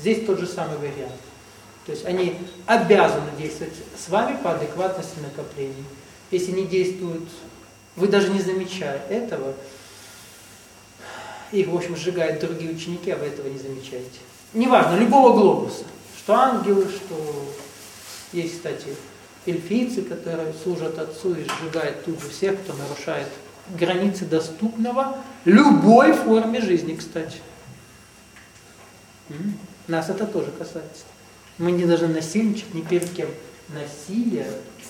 Здесь тот же самый вариант. То есть они обязаны действовать с вами по адекватности накоплений. Если не действуют, вы даже не замечая этого, их, в общем, сжигают другие ученики, а вы этого не замечаете. Неважно, любого глобуса. Что ангелы, что есть, кстати, эльфийцы, которые служат Отцу и сжигают тут же всех, кто нарушает границы доступного любой форме жизни, кстати. Нас это тоже касается. Мы не должны насильничать ни перед кем. Насилие,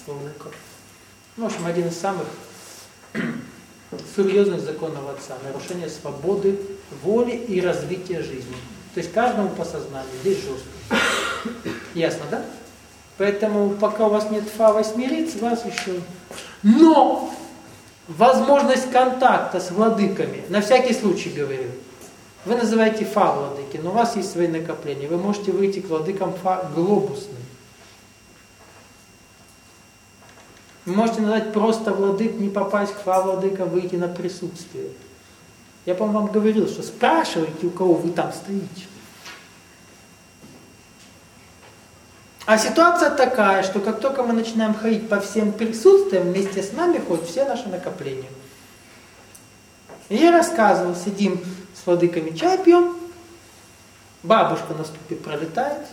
в общем, один из самых серьезных законов Отца. Нарушение свободы, воли и развития жизни. То есть каждому по сознанию. Здесь жестко. Ясно, да? Поэтому пока у вас нет Фа-8 вас еще... Но! Возможность контакта с владыками, на всякий случай говорю. Вы называете Фа-владыки, но у вас есть свои накопления. Вы можете выйти к владыкам Фа-глобусным. Вы можете назвать просто владык, не попасть к Фа-владыкам, выйти на присутствие. Я, по-моему, вам говорил, что спрашивайте, у кого вы там стоите. А ситуация такая, что как только мы начинаем ходить по всем присутствиям, вместе с нами ходят все наши накопления. И я рассказывал, сидим с владыками, чай пьем, бабушка на ступе пролетает,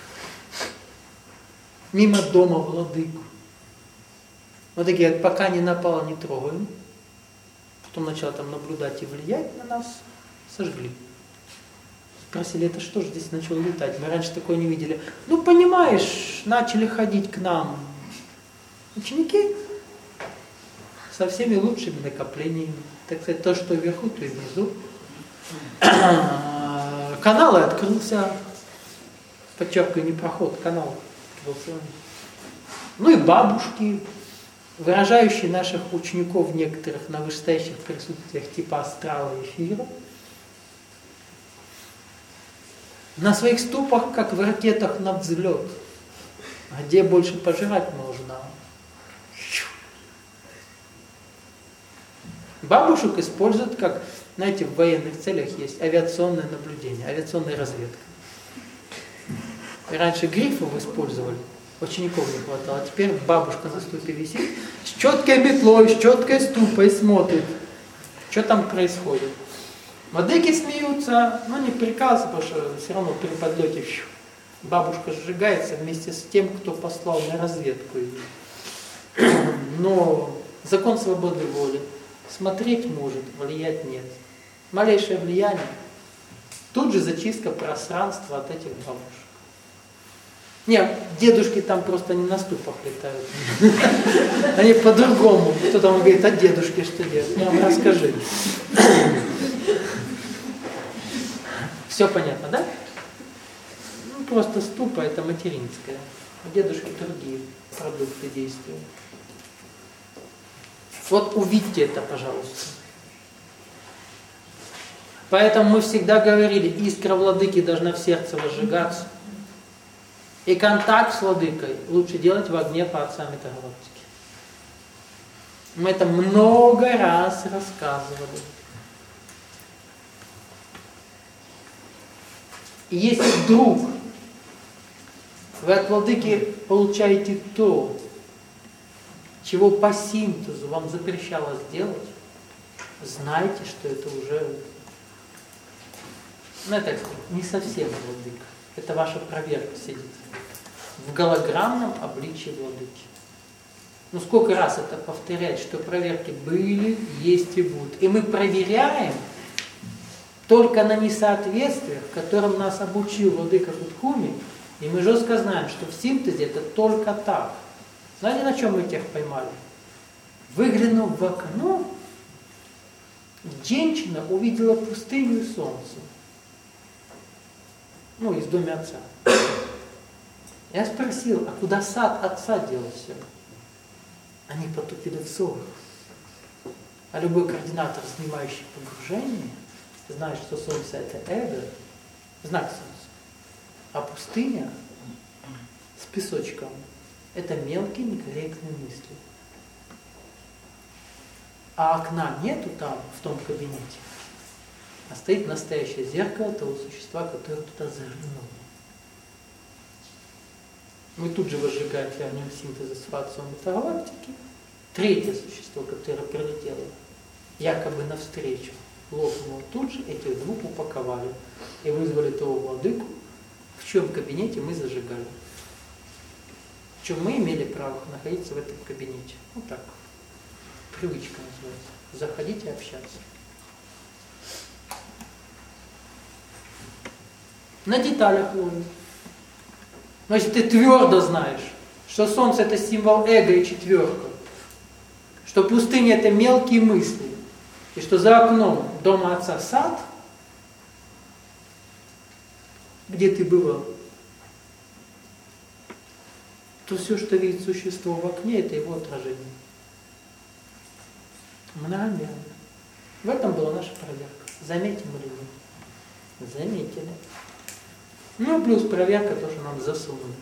мимо дома владыку. Вот такие, пока не напало, не трогаем. Потом начала там наблюдать и влиять на нас, сожгли. Спросили, это что же здесь начало летать? Мы раньше такое не видели. Ну, понимаешь, начали ходить к нам ученики со всеми лучшими накоплениями. Так сказать, то, что вверху, то и внизу. Канал открылся. Подчеркиваю, не проход, канал открылся. Ну и бабушки, выражающие наших учеников некоторых на вышестоящих присутствиях типа астрала и эфира. На своих ступах, как в ракетах на взлет. Где больше пожрать можно? Бабушек используют как, знаете, в военных целях есть авиационное наблюдение, авиационная разведка. И раньше грифов использовали, учеников не хватало, а теперь бабушка на ступе висит, с четкой метлой, с четкой ступой смотрит, что там происходит. Владыки смеются, но не приказывают, потому что все равно при подлете бабушка сжигается вместе с тем, кто послал на разведку ее. Но закон свободы воли. Смотреть может, влиять нет. Малейшее влияние. Тут же зачистка пространства от этих бабушек. Нет, дедушки там просто не на ступах летают. Они по-другому. Кто там говорит, а дедушки что делают? Прям расскажи. Все понятно, да? Ну, просто ступа это материнская. У дедушки другие продукты действия. Вот увидьте это, пожалуйста. Поэтому мы всегда говорили, искра владыки должна в сердце возжигаться. И контакт с владыкой лучше делать в огне по отцам Метагалактики. Мы это много раз рассказывали. И если вдруг вы от владыки получаете то, чего по синтезу вам запрещалось делать, знайте, что это уже, ну, так сказать, не совсем владыка. Это ваша проверка сидит. В голограммном обличии владыки. Ну сколько раз это повторять, что проверки были, есть и будут. И мы проверяем только на несоответствиях, которым нас обучил владыка Будхуми, и мы жестко знаем, что в синтезе это только так. Знаете, на чем мы тех поймали? Выглянув в окно, женщина увидела пустыню и солнце. Ну, из дома отца. Я спросил, а куда сад отца делся? Они потупили взор. А любой координатор, снимающий погружение, знает, что солнце это эго, знак солнца. А пустыня с песочком это мелкие некорректные мысли. А окна нету там, в том кабинете, а стоит настоящее зеркало того существа, которое туда заглянуло. Мы тут же возжигаем фермион синтеза с фацией метагалактики. Третье существо, которое прилетело якобы навстречу, лопнуло тут же, этих двух упаковали и вызвали того владыку, в чьем кабинете мы зажигали. В чем мы имели право находиться в этом кабинете. Вот так. Привычка называется. Заходите и общаться. На деталях ловим. Но если ты твердо знаешь, что Солнце это символ эго и четверка, что пустыня это мелкие мысли, и что за окном дома отца сад, где ты бывал, то все, что видит существо в окне, это его отражение. Многомерно. В этом была наша проверка. Заметим или нет? Заметили. Ну, плюс проверка, то, что нам засунули.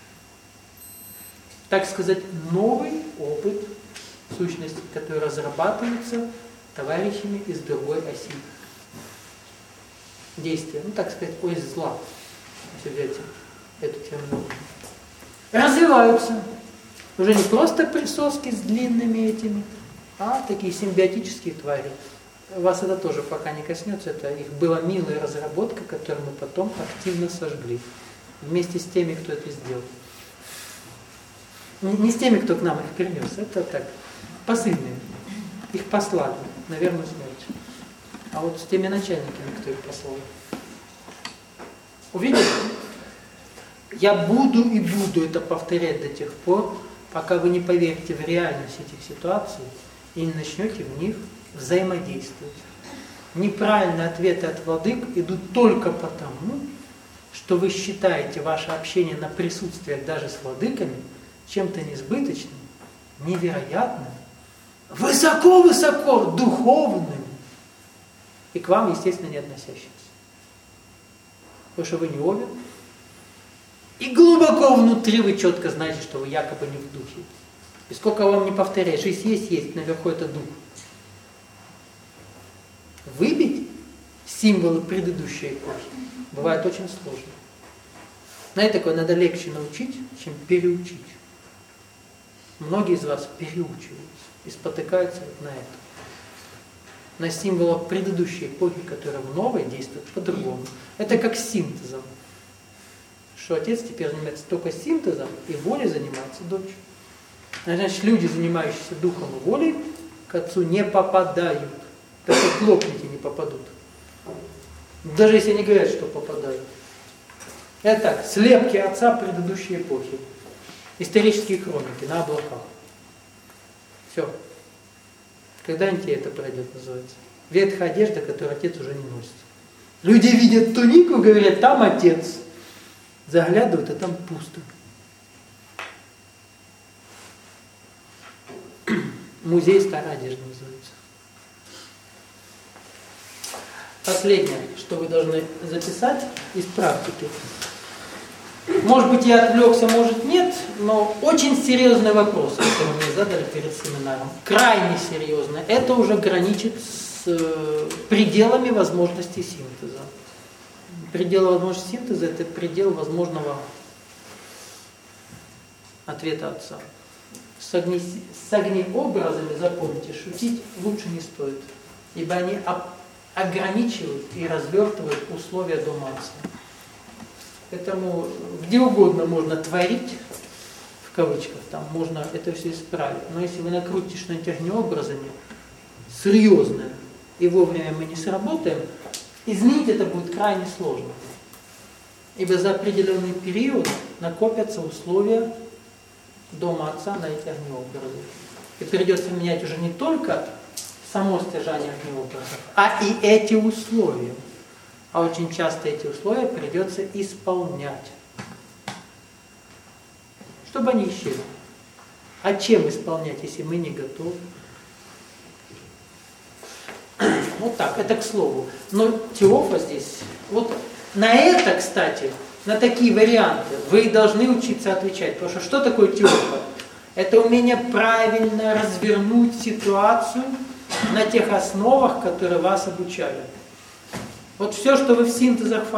Так сказать, новый опыт сущности, который разрабатывается товарищами из другой оси действия. Ну, так сказать, ось зла. Если взять эту терминологию. Развиваются. Уже не просто присоски с длинными этими, а такие симбиотические твари. Вас это тоже пока не коснется, это их была милая разработка, которую мы потом активно сожгли. Вместе с теми, кто это сделал. Не с теми, кто к нам их принес, это так, посыльные. Их послали на верную смерть. А вот с теми начальниками, кто их послал. Увидели? Я буду и буду это повторять до тех пор, пока вы не поверите в реальность этих ситуаций и не начнете в них взаимодействовать. Неправильные ответы от владык идут только потому, что вы считаете ваше общение на присутствиях даже с владыками чем-то несбыточным, невероятным, высоко-высоко духовным и к вам, естественно, не относящимся. Потому что вы не Овен, и глубоко внутри вы четко знаете, что вы якобы не в духе. И сколько вам не повторяешь, жизнь есть, наверху это дух. Выбить символы предыдущей эпохи бывает очень сложно. Знаете, такое надо легче научить, чем переучить. Многие из вас переучиваются и спотыкаются на это. На символах предыдущей эпохи, которые в новой действуют по-другому. Это как с синтезом. Что отец теперь занимается только синтезом, и волей занимается дочь. Значит, люди, занимающиеся духом и волей, к отцу не попадают. Так как лопники не попадут. Даже если они говорят, что попадают. Это так, слепки отца предыдущей эпохи. Исторические хроники на облаках. Все. Когда-нибудь это пройдет, называется. Ветхая одежда, которую отец уже не носит. Люди видят тунику, говорят, там отец. Заглядывают, а там пусто. Музей старой одежды называется. Последнее, что вы должны записать из практики. Может быть, я отвлекся, может нет, но очень серьезный вопрос, который мне задали перед семинаром. Крайне серьезный. Это уже граничит с пределами возможностей синтеза. Предел возможности синтеза – это предел возможного ответа отца. С огнеобразами, запомните, шутить лучше не стоит, ибо они ограничивают и развертывают условия дома отца. Поэтому где угодно можно творить, в кавычках, там можно это все исправить. Но если вы накрутите что-нибудь огнеобразами, серьезное, и вовремя мы не сработаем, изменить это будет крайне сложно. Ибо за определенный период накопятся условия дома отца на эти огнеобразы. И придется менять уже не только само стяжание огнеобразов, а и эти условия. А очень часто эти условия придется исполнять, чтобы они исчезли. А чем исполнять, если мы не готовы? Вот так, это к слову. Но Теофа здесь, вот на это, кстати, на такие варианты вы должны учиться отвечать. Потому что такое Теофа? Это умение правильно развернуть ситуацию на тех основах, которые вас обучали. Вот все, что вы в синтезах